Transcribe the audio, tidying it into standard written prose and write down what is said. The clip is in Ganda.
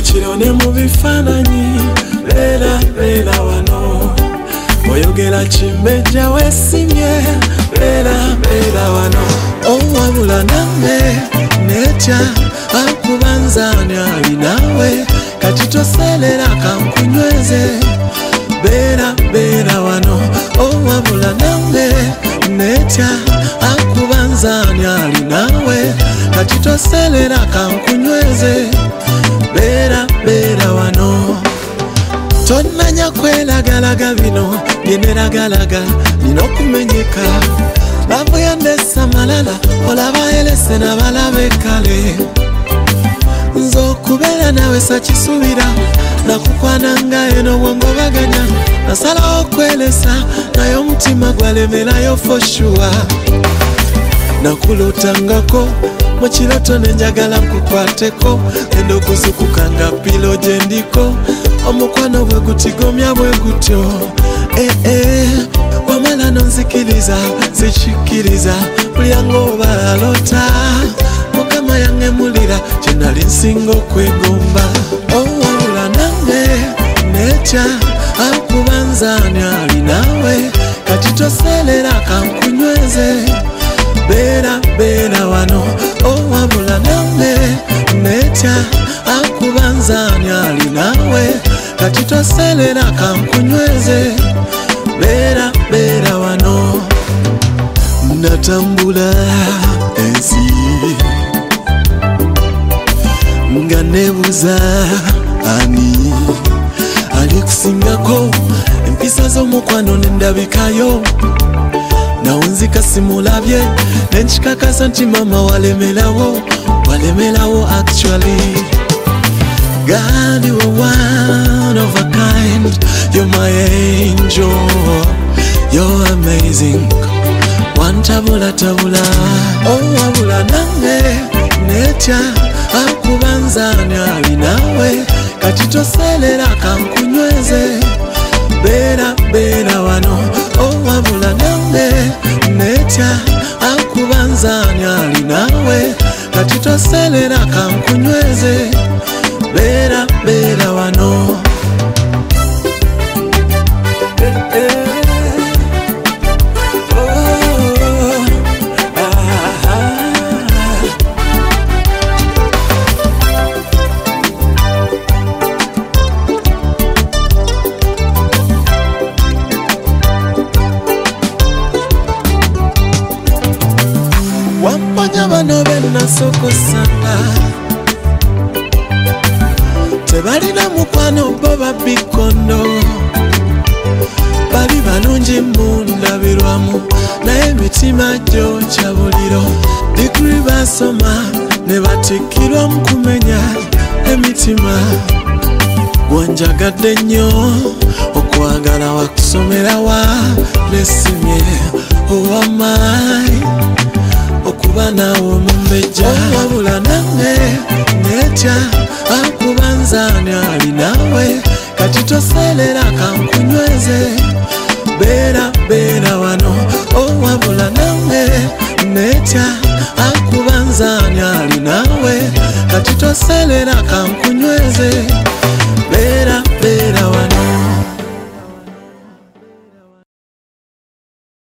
mukiro ne mu bifaananyi beera wano oyogera kimbejja weesimye beera wano owabula nange netya akubanzaani ali naawe kati toseerera kankunyweze beera wano owabula nange netya akubanzaani ali naawe kati toseerera kankunyweze beera wano tonnanya kwelagalaga bino byeneragalaga nina okumenyeka lavu yandesa malala olaba elese nabalabe kale nze okubeera nawe sakisuubira nakukwananga eno bwongobaganya nasalawo okwelesa naye omutima gwalemerayo for sure nakulotangako mu kiroto nenjagala nkukwateko enda okuzukukanga pilo gye ndiko omukwano bwe gutigomya bwe gutyo wamala nonzikiriza zikikkiriza bulyango oba alota mukama yangemulira kye nali nsinga okwegomba owabula nange netya akubanzaani ali naawe kati toseerera kankunyweze beera wano owabula nange netya akubanzaani ali naawe kati toseerera kankunyweze beera wano natambula ensi nga nebuza ani ali kusingako empisa z'omukwano nendabikayo nawunzika simulabye nenkikakasa nti mama walemerawo actually God, you are one of a kind. You're my angel. You're amazing. One tabula. Oh, wabula nange netya akubanzaani ali naawe kati toseerera kankunyweze beera wano. Oh, wabula nange netya akubanzaani ali naawe kati toseerera kankunyweze beera wano wamponya bano bennasokosanga tebalina mukwano bo babikondo bali balungi mundabirwamu naye emitima gyokya buliro digiri basoma ne batikkirwa mu kumenya emitima gwanjagadde nnyo okwagala wakusomera wa nesimye owamayi okuba naawe omumbejja wabula nange netya akubanzaani ali naawe kati toseerera kankunyweze beera wano owabula nange netya akubanzaani ali naawe kati toseerera kankunyweze